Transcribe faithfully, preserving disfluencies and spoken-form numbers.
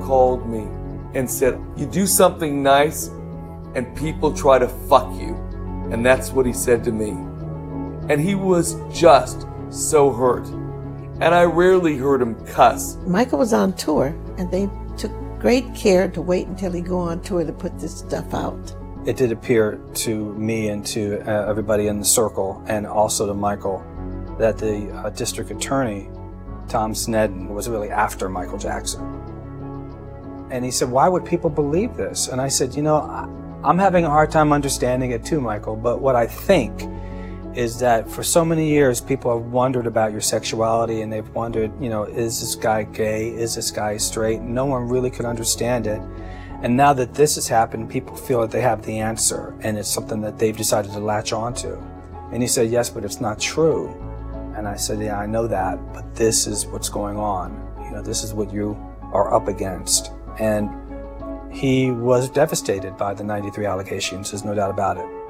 called me and said, you do something nice and people try to fuck you. And that's what he said to me. And he was just so hurt. And I rarely heard him cuss. Michael was on tour, and they took great care to wait until he go on tour to put this stuff out. It did appear to me and to uh, everybody in the circle, and also to Michael, that the uh, district attorney, Tom Sneddon, was really after Michael Jackson. And he said, why would people believe this? And I said, you know, I, I'm having a hard time understanding it too, Michael, but what I think is that for so many years, people have wondered about your sexuality, and they've wondered, you know, is this guy gay? Is this guy straight? No one really could understand it. And now that this has happened, people feel that they have the answer, and it's something that they've decided to latch onto. And he said, yes, but it's not true. And I said, yeah, I know that, but this is what's going on. You know, this is what you are up against. And he was devastated by the ninety-three allegations, there's no doubt about it.